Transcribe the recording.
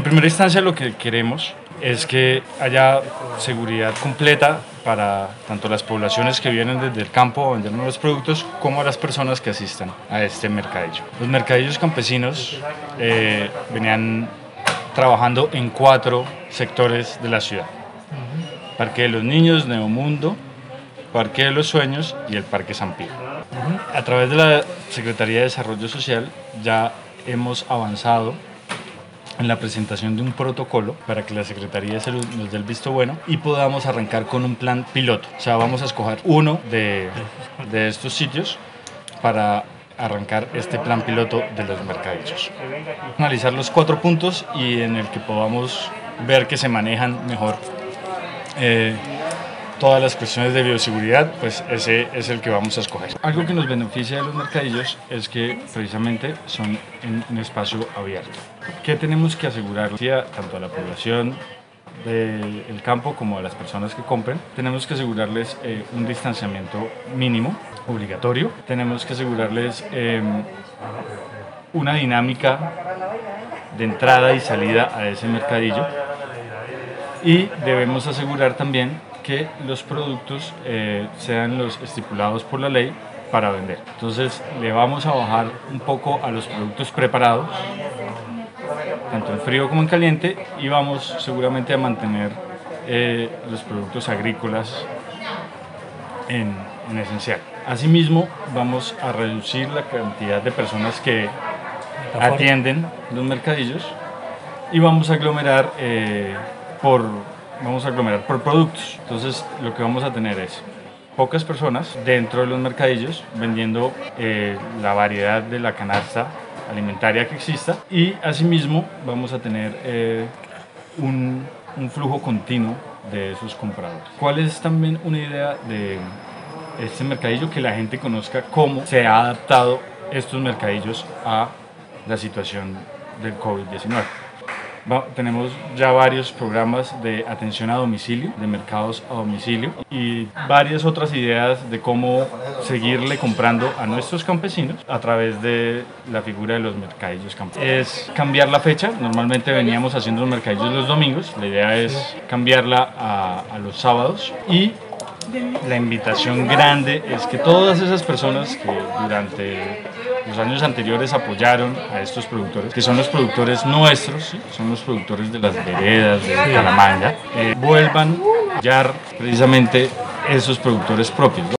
primera instancia lo que queremos es que haya seguridad completa para tanto las poblaciones que vienen desde el campo a vendernos los productos como a las personas que asistan a este mercadillo. Los mercadillos campesinos venían trabajando en 4 sectores de la ciudad: Parque de los Niños, Neomundo, Parque de los Sueños y el Parque San Pío. A través de la Secretaría de Desarrollo Social ya hemos avanzado en la presentación de un protocolo para que la Secretaría de Salud nos dé el visto bueno y podamos arrancar con un plan piloto. O sea, vamos a escoger uno de estos sitios para arrancar este plan piloto de los mercadillos. Analizar los 4 puntos y en el que podamos ver que se manejan mejor todas las cuestiones de bioseguridad, pues ese es el que vamos a escoger. Algo que nos beneficia de los mercadillos es que precisamente son en un espacio abierto. ¿Qué tenemos que asegurar tanto a la población del campo como a las personas que compren? Tenemos que asegurarles un distanciamiento mínimo, obligatorio. Tenemos que asegurarles una dinámica de entrada y salida a ese mercadillo, y debemos asegurar también que los productos sean los estipulados por la ley para vender. Entonces le vamos a bajar un poco a los productos preparados, tanto en frío como en caliente, y vamos seguramente a mantener los productos agrícolas en esencial. Asimismo, vamos a reducir la cantidad de personas que atienden los mercadillos y vamos a aglomerar por productos. Entonces lo que vamos a tener es pocas personas dentro de los mercadillos vendiendo la variedad de la canasta alimentaria que exista, y asimismo vamos a tener un flujo continuo de esos compradores. ¿Cuál es también una idea de este mercadillo? Que la gente conozca cómo se ha adaptado estos mercadillos a la situación del COVID-19. Tenemos ya varios programas de atención a domicilio, de mercados a domicilio, y varias otras ideas de cómo seguirle comprando a nuestros campesinos a través de la figura de los mercadillos campesinos. Es cambiar la fecha. Normalmente veníamos haciendo los mercadillos los domingos, la idea es cambiarla a los sábados, y la invitación grande es que todas esas personas que durante los años anteriores apoyaron a estos productores, que son los productores nuestros, ¿sí? Son los productores de las veredas, de Bucaramanga, vuelvan a apoyar precisamente esos productores propios, ¿no?